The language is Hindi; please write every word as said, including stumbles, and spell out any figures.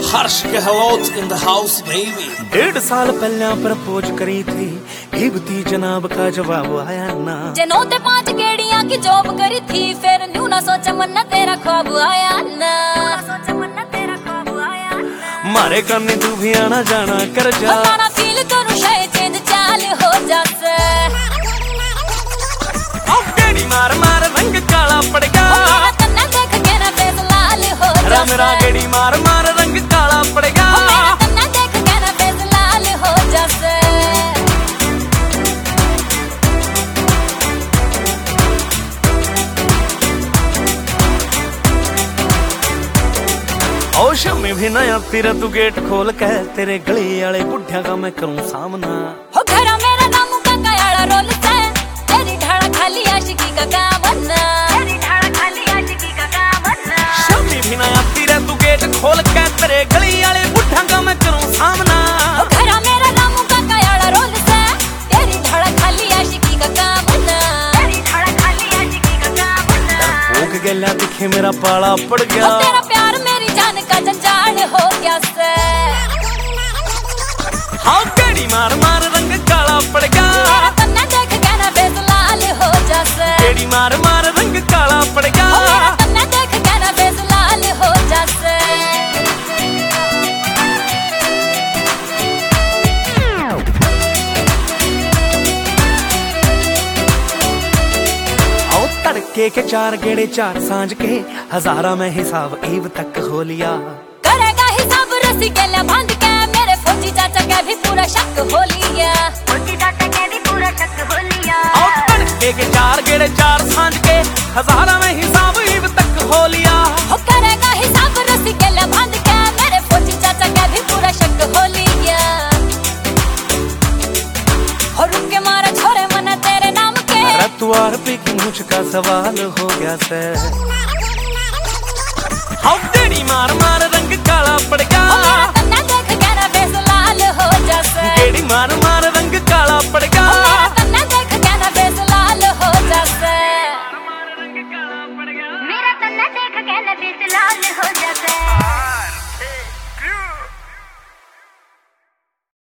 Harsh Gehlot in the house baby। डेढ़ साल पहले प्रपोज करी थी, इब्ती जनाब का जवाब आया ना। जनों ते पांच गेड़ियां की जॉब करी थी, फिर न्यू ना सोचा मन्ना तेरा ख्वाब आया ना। सोचा मन्ना तेरा ख्वाब आया ना। मारे करने तू भी आना जाना कर जा, ना फील करूं शायद चेंज चाल हो जासे। गेड़ी मार मार रंग काला पड़ गया, तन्ना देख के ना फेस लाल हो जासे। मेरा गेड़ी मार मार रंग काला पड़ गया, तन्ना देख के ना फेस लाल हो जासे। होश में भी नया तेरा तू गेट खोल के, तेरे गली वाले बुढ़िया का मैं करूं सामना। हो घरा मेरा नाम का काला रोल से, तेरी ढाड़ा खाली आशिकी का काम ना। तेरी ढाड़ा खाली आशिकी का काम ना। शमी भी नया तेरा तू गेट खोल के, तेरे गली वाले बुढ़िया का मैं करूं सामना। हो घरा मेरा नाम का काला रोल से, तेरी ढाड़ा खाली आशिकी का काम ना। तेरी ढाड़ा खाली आशिकी का काम ना। भूख गया दिखे मेरा पाला पड़ गया, तेरा प्यार मेरी जान का जंजाल हो गया से। हाँ गेड़ी मार मार रंग काला पड़ गया, तन्ना देख के ना फेस लाल हो जासे। गेड़ी मार मार रंग काला पड़ गया, तन्ना देख के ना फेस लाल हो जासे। आओ तड़के के चार गेड़े चार सांझ के, हजारा में हिसाब ईब तक हो लिया। करेगा हिसाब रसी गेला बांध के, मेरे फौजी चाचा के भी पूरा शक हो लिया। फौजी चाचा के भी पूरा शक हो लिया। आओ तड़के के चार गेड़े चार सांझ के, हजारा में हिसाब ईब तक हो लिया। हो करेगा हिसाब रसी गेला बांध के, मेरे फौजी चाचा के भी पूरा शक हो लिया। हो रुक के मारा छोरे मना तेरे नाम के, तू आर पी की मुझ का सवाल हो गया से।